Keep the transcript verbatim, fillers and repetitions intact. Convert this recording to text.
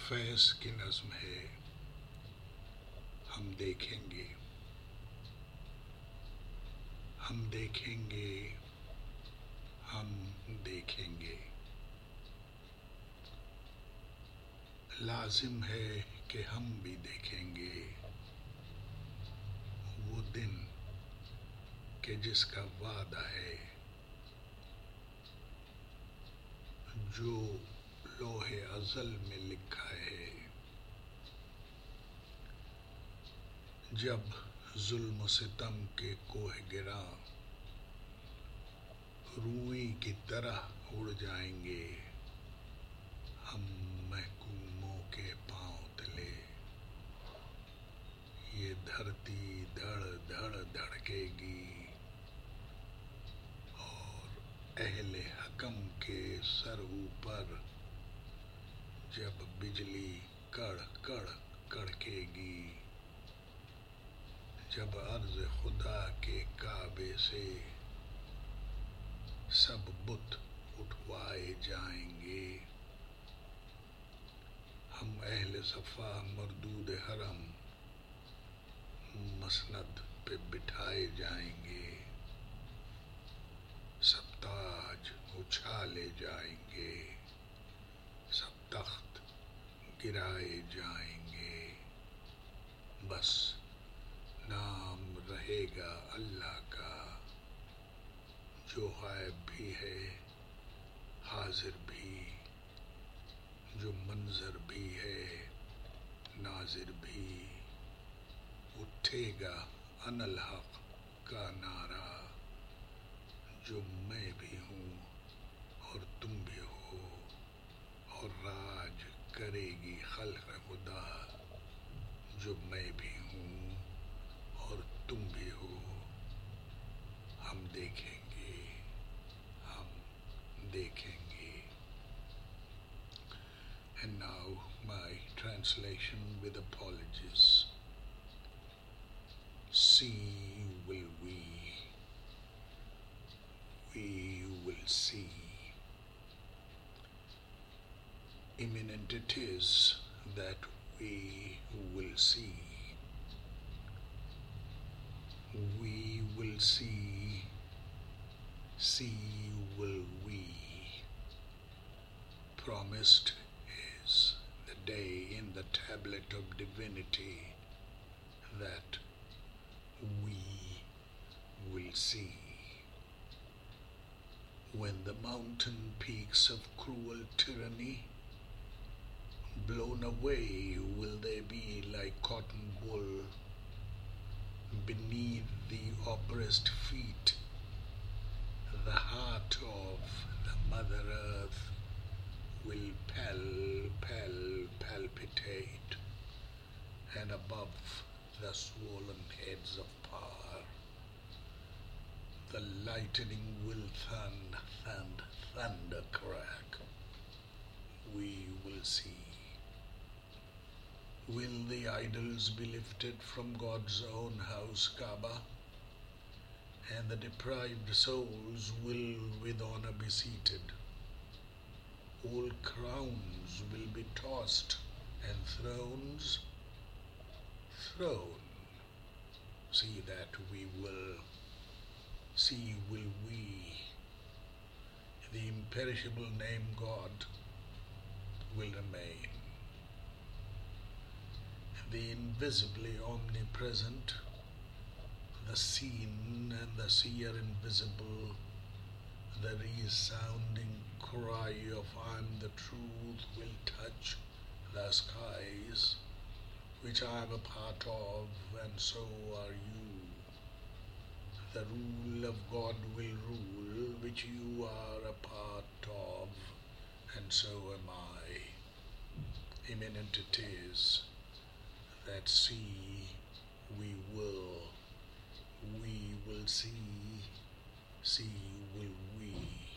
फैज़ की नज़्म है, हम देखेंगे, हम देखेंगे, हम देखेंगे। लाजिम है कि हम भी देखेंगे वो दिन कि जिसका वादा है, जो लोहे अज़ल में लिखा है। जब जुल्म सितम के कोह गिरा रूई की तरह उड़ जाएंगे, हम महकूमों के पांव तले। ये धरती धड़ धड़ धड़केगी और अहले हकम के सर ऊपर जब बिजली कड़ कड़ कड़केगी। जब अर्ज़ खुदा के काबे से सब बुत उठवाए जाएंगे, हम अहले सफ़ा मरदूद हरम मसनद पे बिठाए जाएंगे। सब ताज उछाले जाएंगे, सब तख्त गिराए जाएंगे। बस नाम रहेगा अल्लाह का, जो गायब भी है हाजिर भी, जो मंजर भी है नाजिर भी। उठेगा अनल हक का नारा, जो मैं भी हूँ और तुम भी हो, और राज करेगी खल्क़ खुदा, जो मैं भी हूँ और तुम भी हो। हम देखेंगे, हम देखेंगे। And now my translation with apologies. See will we, we will see. Imminent it is that we will see. We will see, see will we. Promised is the day in the tablet of divinity that we will see. When the mountain peaks of cruel tyranny blown away, will they be like cotton wool beneath the oppressed feet? The heart of the Mother Earth will pal, pal, palpitate, and above the swollen heads of power, the lightning will thund, thund, thunder crack. We will see. Will the idols be lifted from God's own house, Kaaba, and the deprived souls will with honor be seated? All crowns will be tossed and thrones thrown. See that we will, see will we. The imperishable name God will remain. The invisibly omnipresent, the seen and the seer invisible, the resounding cry of I'm the truth will touch the skies, which I am a part of, and so are you. The rule of God will rule, which you are a part of, and so am I. Imminent it is that see we will, we will see, see will we.